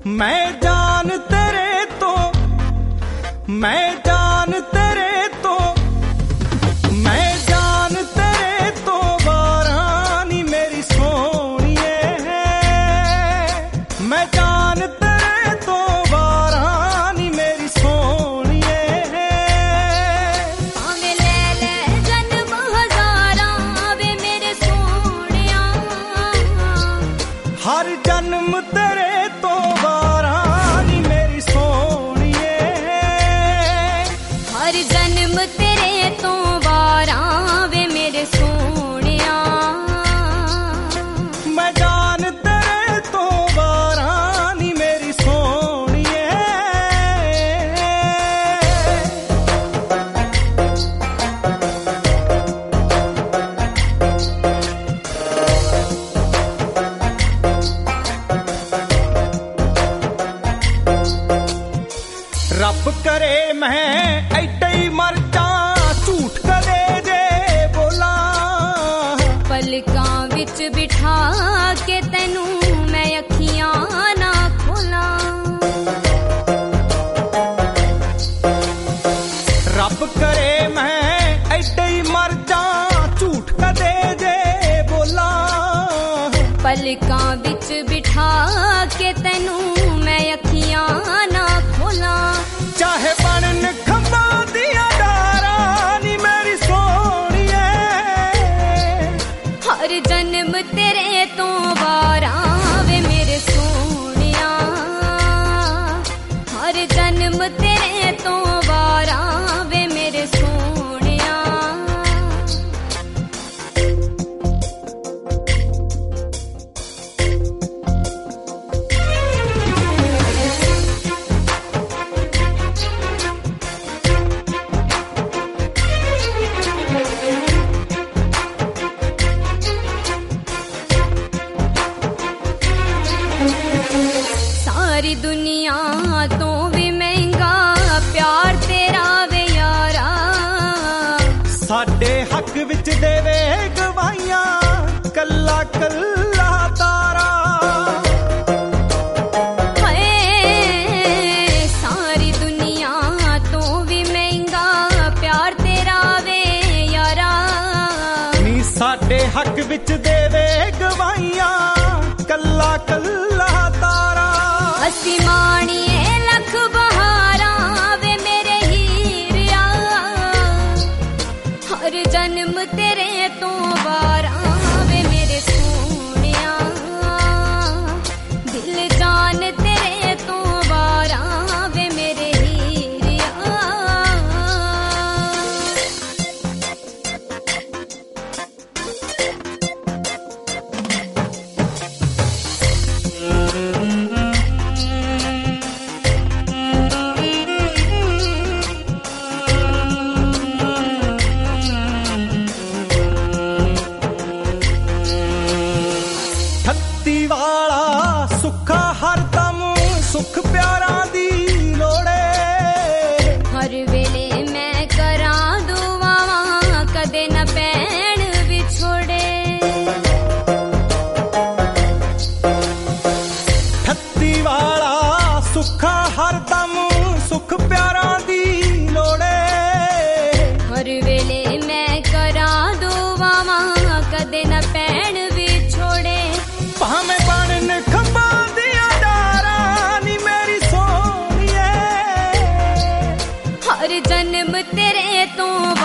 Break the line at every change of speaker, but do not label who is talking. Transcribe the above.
मैं जान तेरे तो मैं जान तेरे तो मैं जान तेरे तो वारानी मेरी सोनिए मैं जान तेरे तो वारानी मेरी सोनिए
आवे ले ले जन्म हजारा वे मेरे सोनिया
हर जन्म तेरे तो वारानी मेरी सोनिए
हर जन्म तेरे तो वारा वे मेरे सोनिया
मैं जान तेरे तो वारानी मेरी सोनिए रब करे मैं ऐडा ही मर जा झूठ कदे जे बोला
पलकां विच बिठा के तैनू मैं अखियां ना खोला
रब करे मैं ऐडा ही मर जा झूठ कदे जे बोला
पलकां विच बिठा के तैनू मैं अखियां ना खोला
चाहे बनन खंबा दिया डारा नी मेरी सोनिए
हर जन्म तेरे तो वारा वे मेरे सोनिया हर जन्म तेरे तो वारा वे मेरे सोनिया सारी दुनिया तो भी महंगा प्यार तेरा वे यारा
साडे हक विच देवे गवाइयां कल्ला कल्ला तारा
हाय सारी दुनिया तो भी महंगा प्यार तेरा वे यारा
नी साडे हक विच देवे गवाइयां कल्ला कल्ला तारा
हसी माणिए लख बहारा वे मेरे हीरिया हर जन्म तेरे तो वारा वे मेरे सोनिया दिल जान तेरे तो वारा वे मेरे हीरिया
थत्ती वाला सुखा हरदम सुख प्यारा दी लोड़े
हर वेले मैं करां दुआवां कदे न पैण विछोड़े
थत्ती वाला सुखा हरदम सुख प्यारा दी लोड़े
हर वेले मैं करां दुआवां कदे न पैण विछोड़े
भाਵੇਂ बनन खंबा दिया डारा नी मेरी सोनिए
हर जन्म तेरे तो